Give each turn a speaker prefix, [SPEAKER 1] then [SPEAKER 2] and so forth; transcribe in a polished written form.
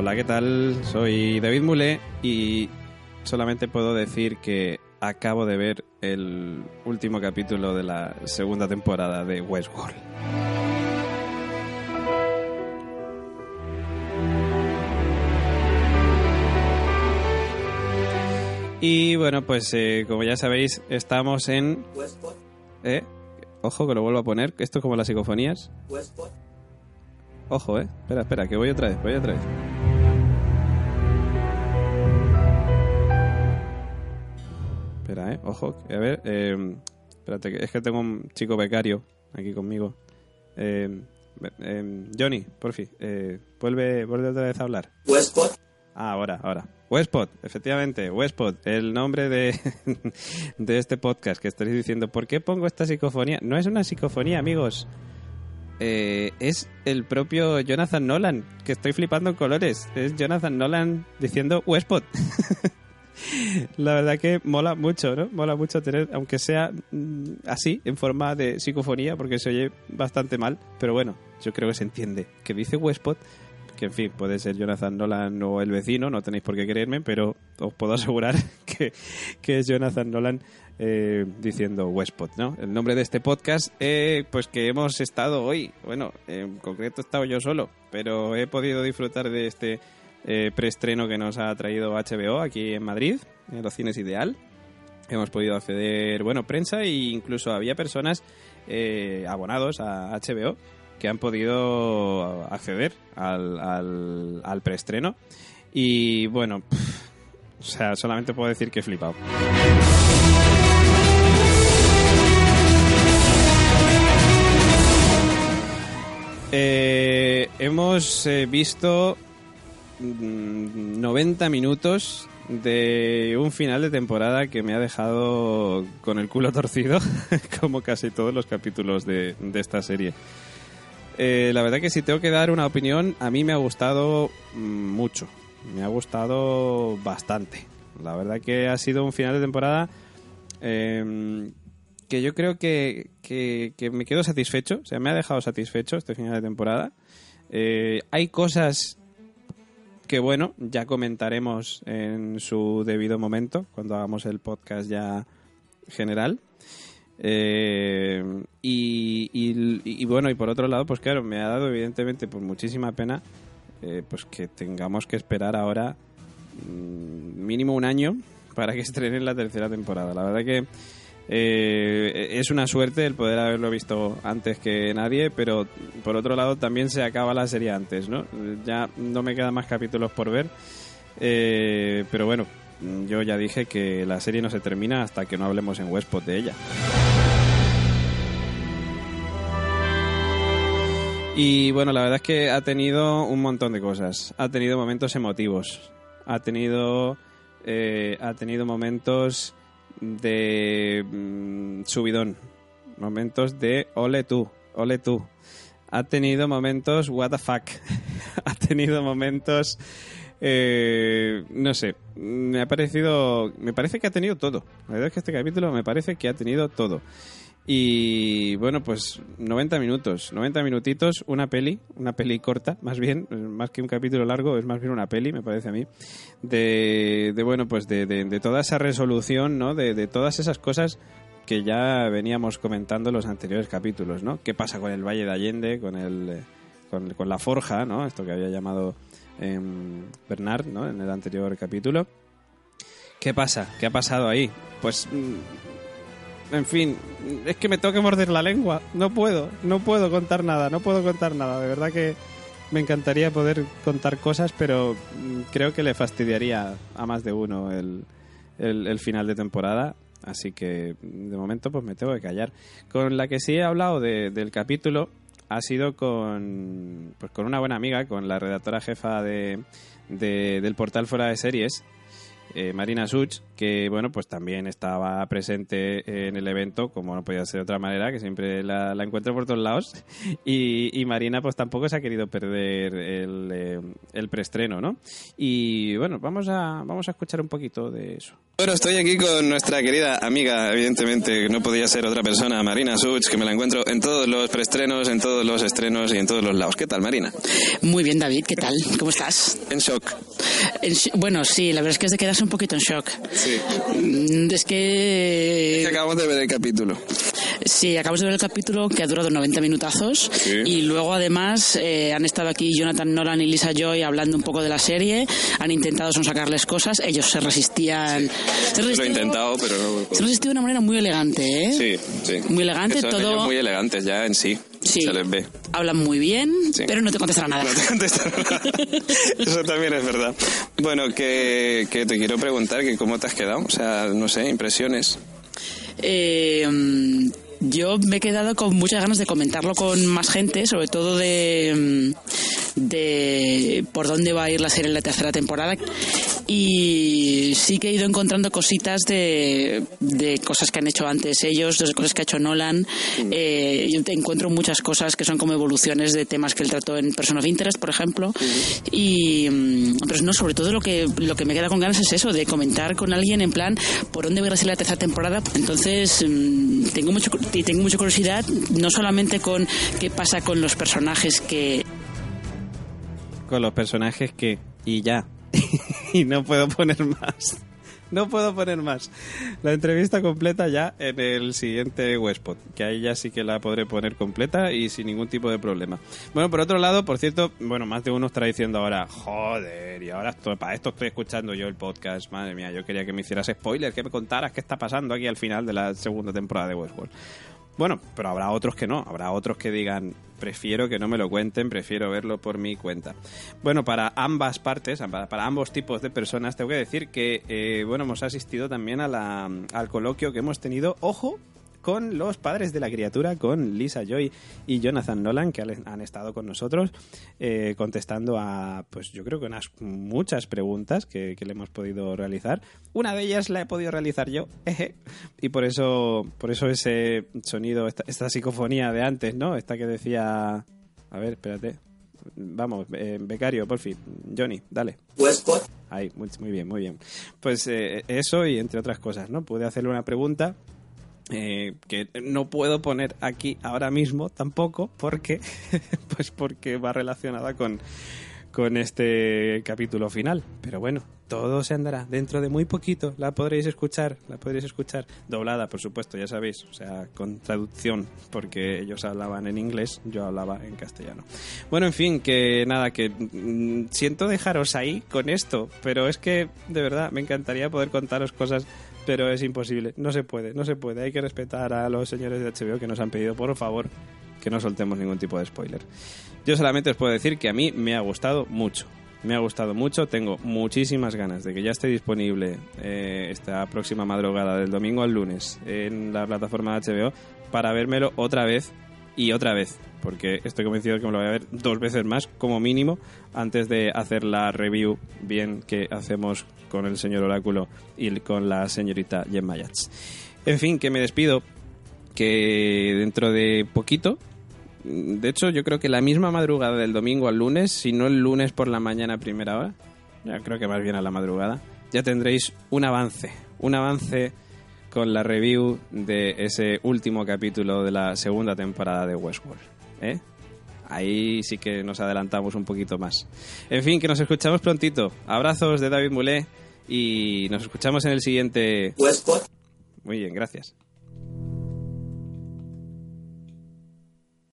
[SPEAKER 1] Hola, ¿qué tal? Soy David Mulé y solamente puedo decir que acabo de ver el último capítulo de la segunda temporada de Westworld. Y bueno, pues como ya sabéis, estamos en...
[SPEAKER 2] Westpod.
[SPEAKER 1] Ojo, que lo vuelvo a poner. Esto es como las psicofonías.
[SPEAKER 2] Westpod.
[SPEAKER 1] Ojo, Espera, que voy otra vez. Espera, ojo. A ver, espérate, que es que tengo un chico becario aquí conmigo. Johnny, porfi, vuelve otra vez a hablar.
[SPEAKER 2] Westpod.
[SPEAKER 1] Ahora. Westpod, efectivamente, Westpod, el nombre de este podcast que estaréis diciendo. ¿Por qué pongo esta psicofonía? No es una psicofonía, amigos. Es el propio Jonathan Nolan, que estoy flipando en colores. Es Jonathan Nolan diciendo Westpod. La verdad que mola mucho, ¿no? Mola mucho tener, aunque sea así, en forma de psicofonía, porque se oye bastante mal. Pero bueno, yo creo que se entiende. Que dice Westpod, que en fin, puede ser Jonathan Nolan o el vecino, no tenéis por qué creerme, pero os puedo asegurar que es Jonathan Nolan diciendo Westpod, ¿no? El nombre de este podcast, pues que hemos estado hoy, bueno, en concreto he estado yo solo, pero he podido disfrutar de este preestreno que nos ha traído HBO aquí en Madrid, en los Cines Ideal. Hemos podido acceder, bueno, prensa e incluso había personas abonados a HBO que han podido acceder al preestreno. Y bueno, o sea, solamente puedo decir que he flipado. Hemos visto 90 minutos de un final de temporada que me ha dejado con el culo torcido, como casi todos los capítulos de esta serie. La verdad que si tengo que dar una opinión, a mí me ha gustado mucho, me ha gustado bastante. La verdad que ha sido un final de temporada que yo creo que me quedo satisfecho, o sea, me ha dejado satisfecho este final de temporada. Hay cosas que, bueno, ya comentaremos en su debido momento, cuando hagamos el podcast ya general. Y bueno, y por otro lado, pues claro, me ha dado evidentemente pues muchísima pena pues que tengamos que esperar ahora mínimo un año para que estrenen la tercera temporada. La verdad que es una suerte el poder haberlo visto antes que nadie, pero por otro lado también se acaba la serie antes, ¿no? Ya no me quedan más capítulos por ver, pero bueno, yo ya dije que la serie no se termina hasta que no hablemos en Westpod de ella. Y bueno, la verdad es que ha tenido un montón de cosas. Ha tenido momentos emotivos. Ha tenido momentos de subidón. Momentos de ole tú. Ha tenido momentos what the fuck. Ha tenido momentos... no sé, me parece que ha tenido todo. La verdad es que este capítulo me parece que ha tenido todo. Y bueno, pues 90 minutitos, una peli corta, más bien, más que un capítulo largo, es más bien una peli, me parece a mí, de bueno, pues de toda esa resolución, ¿no? De todas esas cosas que ya veníamos comentando en los anteriores capítulos, ¿no? ¿Qué pasa con el Valle de Allende, con la forja, ¿no? Esto que había llamado Bernard, ¿no? En el anterior capítulo. ¿Qué pasa? ¿Qué ha pasado ahí? Pues... en fin, es que me tengo que morder la lengua. No puedo contar nada. De verdad que me encantaría poder contar cosas, pero creo que le fastidiaría a más de uno el final de temporada. Así que de momento pues me tengo que callar. Con la que sí he hablado del capítulo ha sido con una buena amiga, con la redactora jefa del portal Fuera de Series, Marina Such, que bueno, pues también estaba presente en el evento, como no podía ser de otra manera, que siempre la encuentro por todos lados. Y Marina pues tampoco se ha querido perder el preestreno, ¿no? Y bueno, vamos a escuchar un poquito de eso.
[SPEAKER 2] Bueno, estoy aquí con nuestra querida amiga, evidentemente no podía ser otra persona, Marina Such, que me la encuentro en todos los preestrenos, en todos los estrenos y en todos los lados. ¿Qué tal, Marina?
[SPEAKER 3] Muy bien, David, ¿qué tal? ¿Cómo estás?
[SPEAKER 2] En shock.
[SPEAKER 3] Bueno, sí, la verdad es que es de quedarse un poquito en shock.
[SPEAKER 2] Sí.
[SPEAKER 3] Es que
[SPEAKER 2] Acabamos de ver el capítulo.
[SPEAKER 3] Sí, acabamos de ver el capítulo que ha durado 90 minutazos. Sí. Y luego además han estado aquí Jonathan Nolan y Lisa Joy hablando un poco de la serie, han intentado sonsacarles cosas, ellos se resistían.
[SPEAKER 2] Sí. Lo he intentado, pero no.
[SPEAKER 3] Se resistió de una manera muy elegante, ¿eh?
[SPEAKER 2] Sí.
[SPEAKER 3] Muy elegante,
[SPEAKER 2] son
[SPEAKER 3] todo.
[SPEAKER 2] Muy elegantes ya en sí.
[SPEAKER 3] Sí.
[SPEAKER 2] Se les ve.
[SPEAKER 3] Hablan muy bien, sí. Pero no te contestan nada.
[SPEAKER 2] No te contestan nada. Eso también es verdad. Bueno, que te quiero preguntar que cómo te has quedado. O sea, no sé, impresiones.
[SPEAKER 3] Yo me he quedado con muchas ganas de comentarlo con más gente, sobre todo de por dónde va a ir la serie en la tercera temporada. Y sí que he ido encontrando cositas de cosas que han hecho antes ellos, de cosas que ha hecho Nolan. Yo te encuentro muchas cosas que son como evoluciones de temas que él trató en Person of Interest, por ejemplo. Pero no, sobre todo lo que me queda con ganas es eso, de comentar con alguien en plan por dónde va a ir la tercera temporada. Entonces tengo mucha curiosidad, no solamente con qué pasa con los personajes que...
[SPEAKER 1] Con los personajes que... Y ya. Y no puedo poner más. No puedo poner más. La entrevista completa ya en el siguiente Westpod, que ahí ya sí que la podré poner completa y sin ningún tipo de problema. Bueno, por otro lado, por cierto, bueno, más de uno estará diciendo ahora, joder, y ahora para esto estoy escuchando yo el podcast. Madre mía, yo quería que me hicieras spoiler, que me contaras qué está pasando aquí al final de la segunda temporada de Westworld. Bueno, pero habrá otros que no, habrá otros que digan, prefiero que no me lo cuenten, prefiero verlo por mi cuenta. Bueno, para ambas partes, para ambos tipos de personas, tengo que decir que, bueno, hemos asistido también al coloquio que hemos tenido, ojo, con los padres de la criatura, con Lisa Joy y Jonathan Nolan, que han estado con nosotros contestando a, pues yo creo que muchas preguntas que le hemos podido realizar. Una de ellas la he podido realizar yo, y por eso ese sonido, esta psicofonía de antes, ¿no? Esta que decía... A ver, espérate. Vamos, becario, por fin. Johnny, dale.
[SPEAKER 4] Westpod.
[SPEAKER 1] Ahí, muy bien, muy bien. Pues eso y entre otras cosas, ¿no? Pude hacerle una pregunta que no puedo poner aquí ahora mismo tampoco porque va relacionada con este capítulo final, pero bueno, todo se andará dentro de muy poquito. La podréis escuchar doblada, por supuesto, ya sabéis, o sea, con traducción, porque ellos hablaban en inglés, yo hablaba en castellano. Bueno, en fin, que nada, que siento dejaros ahí con esto, pero es que de verdad me encantaría poder contaros cosas, pero es imposible, no se puede, hay que respetar a los señores de HBO que nos han pedido, por favor, que no soltemos ningún tipo de spoiler. Yo solamente os puedo decir que a mí me ha gustado mucho, tengo muchísimas ganas de que ya esté disponible esta próxima madrugada del domingo al lunes en la plataforma de HBO para vérmelo otra vez y otra vez, porque estoy convencido de que me lo voy a ver 2 veces más como mínimo antes de hacer la review bien que hacemos con el señor Oráculo y con la señorita Gemma Yats. En fin, que me despido, que dentro de poquito, de hecho yo creo que la misma madrugada del domingo al lunes, si no el lunes por la mañana a primera hora, ya creo que más bien a la madrugada, ya tendréis un avance con la review de ese último capítulo de la segunda temporada de Westworld, ¿eh? Ahí sí que nos adelantamos un poquito más. En fin, que nos escuchamos prontito. Abrazos de David Mulé y nos escuchamos en el siguiente
[SPEAKER 4] Westpod.
[SPEAKER 1] Muy bien, gracias.